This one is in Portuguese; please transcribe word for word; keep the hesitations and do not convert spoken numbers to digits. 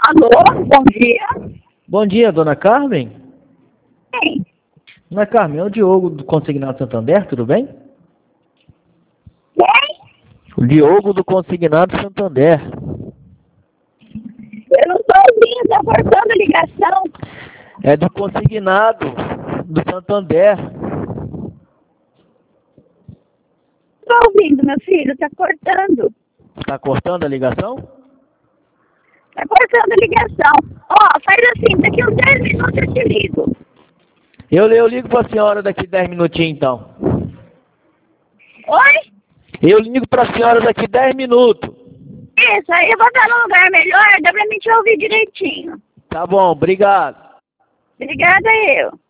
Alô, bom dia. Bom dia, dona Carmen. Quem? Dona Carmen, é o Diogo do Consignado Santander, tudo bem? Quem? O Diogo do Consignado Santander. Eu não tô ouvindo, tá cortando a ligação. É do Consignado do Santander. Tô ouvindo, meu filho, tá cortando. Tá cortando a ligação? Tá cortando a ligação. Ó, faz assim, daqui uns dez minutos eu te ligo. Eu, eu ligo pra senhora daqui dez minutinhos, então. Oi? Eu ligo pra senhora daqui dez minutos. Isso, aí eu vou estar num lugar melhor, dá pra mim te ouvir direitinho. Tá bom, obrigado. Obrigada eu.